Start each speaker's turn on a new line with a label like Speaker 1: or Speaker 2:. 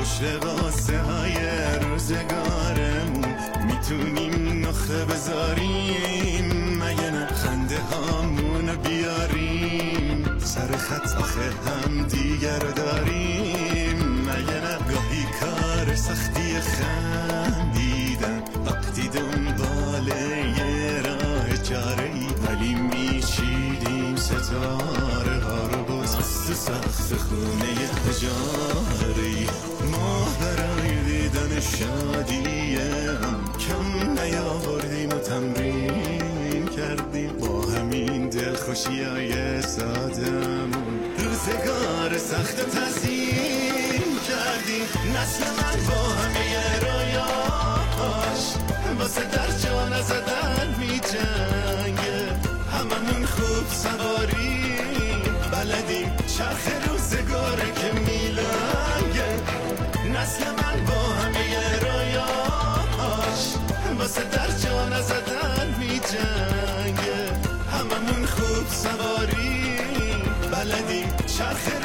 Speaker 1: پشت قاسه های روزگارمون میتونیم نخه بذاریم، مگه نه خنده هامونو بیاریم سر خط آخه هم دیگر داریم، مگه نه گاهی کار سختی خندیدن وقتی دنبال یه راه چاره ای، ولی میچیدیم ستاره ها رو باز تو سقف خونه اجاره ای. ما برای دیدن شادی هم کم نیاوردیم و تمرین کردیم، با همین دلخوشی های سادمون روزگار سخت تزیین کردیم. نسل من با همه رویاش واسه در جا نزدن می جنگه، هممون خوب سواری بلدیم چرخ روزگاره که میلنگه. نسل من با همه رویاش واسه در جا نزدن می جنگه، هممون خوب سواری بلدیم چرخ